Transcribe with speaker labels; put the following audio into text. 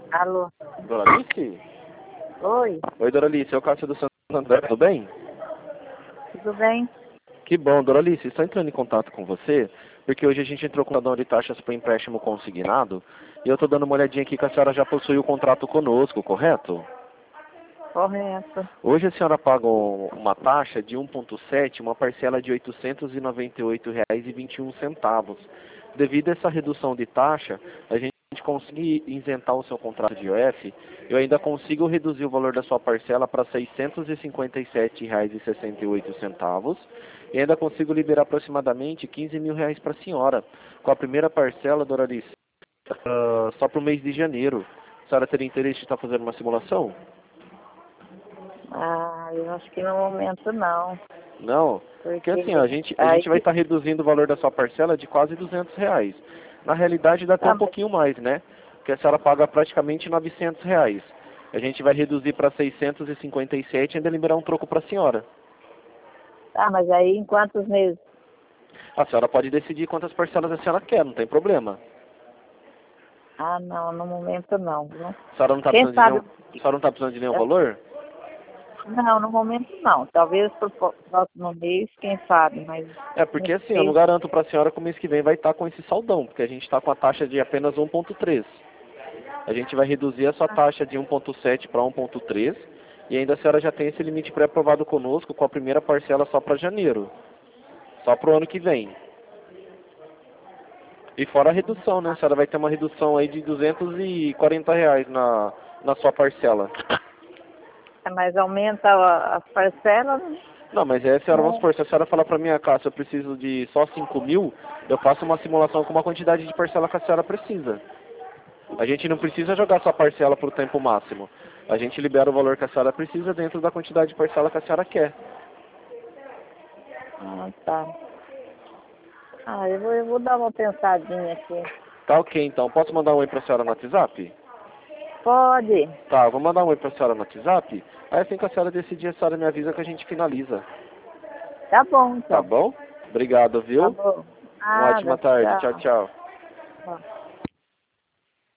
Speaker 1: Alô?
Speaker 2: Doralice?
Speaker 1: Oi,
Speaker 2: Oi, Doralice, é o Cássio do Santo André, tudo bem?
Speaker 1: tudo bem?
Speaker 2: Que bom, Doralice, estou entrando em contato com você, porque hoje a gente entrou com o ladrão de taxas para empréstimo consignado, e eu estou dando uma olhadinha aqui que a senhora já possui o contrato conosco, correto?
Speaker 1: Correto.
Speaker 2: Hoje a senhora paga uma taxa de 1,7, uma parcela de R$ 898,21. Devido a essa redução de taxa, a gente consegue isentar o seu contrato de IOF, eu ainda consigo reduzir o valor da sua parcela para R$ 657,68 e ainda consigo liberar aproximadamente R$ 15.000 para a senhora, com a primeira parcela, Doralice, só para o mês de janeiro. A senhora teria interesse de estar fazendo uma simulação?
Speaker 1: Ah, eu acho que no momento não.
Speaker 2: Não, porque
Speaker 1: Porque
Speaker 2: assim, a gente
Speaker 1: aí,
Speaker 2: vai estar reduzindo o valor da sua parcela de quase R$ 200. Na realidade dá até
Speaker 1: ah,
Speaker 2: um pouquinho mais, né? Porque a senhora paga praticamente R$ 900. A gente vai reduzir para 657 e ainda liberar um troco para a senhora.
Speaker 1: mas aí em quantos meses?
Speaker 2: A senhora pode decidir quantas parcelas a senhora quer, não tem problema.
Speaker 1: Ah, não, no momento não, viu?
Speaker 2: A senhora não está
Speaker 1: Quem
Speaker 2: precisando de
Speaker 1: sabe?
Speaker 2: nenhum, a senhora não está precisando de nenhum valor?
Speaker 1: Não, no momento não. Talvez pro próximo mês, quem sabe, mas
Speaker 2: É, porque assim, eu não
Speaker 1: mês,
Speaker 2: garanto para a senhora que o mês que vem vai estar com esse saldão, porque a gente está com a taxa de apenas 1,3. A gente vai reduzir a sua taxa de 1,7 para 1,3 e ainda a senhora já tem esse limite pré-aprovado conosco com a primeira parcela só para janeiro, só para o ano que vem. E fora a redução, né? A senhora vai ter uma redução aí de R$ 240 na sua parcela.
Speaker 1: mas aumenta as parcelas,
Speaker 2: Não, mas aí a senhora, vamos
Speaker 1: né?
Speaker 2: supor, se a senhora falar para minha casa, eu preciso de só 5.000, eu faço uma simulação com uma quantidade de parcela que a senhora precisa. A gente não precisa jogar sua parcela para o tempo máximo. A gente libera o valor que a senhora precisa dentro da quantidade de parcela que a senhora quer.
Speaker 1: Ah, tá. Ah, eu vou dar uma pensadinha aqui.
Speaker 2: Tá ok, então. Posso mandar um oi pra senhora no WhatsApp?
Speaker 1: Pode.
Speaker 2: Tá, eu vou mandar um oi pra senhora no WhatsApp. Aí assim que a senhora decidir, a senhora me avisa que a gente finaliza.
Speaker 1: Tá bom,
Speaker 2: Tá
Speaker 1: então.
Speaker 2: bom? Obrigado,
Speaker 1: Tá
Speaker 2: viu?
Speaker 1: bom.
Speaker 2: Uma ótima
Speaker 1: Nada,
Speaker 2: tarde. Tchau,
Speaker 1: tchau.
Speaker 2: tchau.
Speaker 1: Tchau.